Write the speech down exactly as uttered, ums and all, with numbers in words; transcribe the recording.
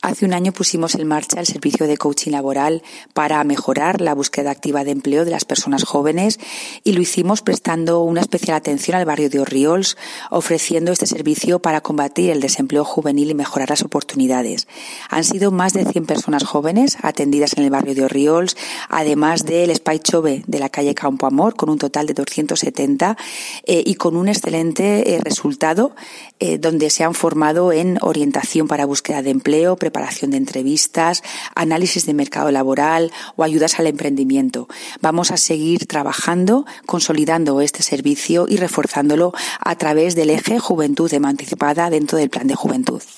Hace un año pusimos en marcha el servicio de coaching laboral para mejorar la búsqueda activa de empleo de las personas jóvenes y lo hicimos prestando una especial atención al barrio de Orriols, ofreciendo este servicio para combatir el desempleo juvenil y mejorar las oportunidades. Han sido más de cien personas jóvenes atendidas en el barrio de Orriols, además del Espai Chove de la calle Campo Amor, con un total de doscientos setenta eh, y con un excelente eh, resultado eh, donde se han formado en orientación para búsqueda de empleo, preparación de entrevistas, análisis de mercado laboral o ayudas al emprendimiento. Vamos a seguir trabajando, consolidando este servicio y reforzándolo a través del eje Juventud Emancipada dentro del Plan de Juventud.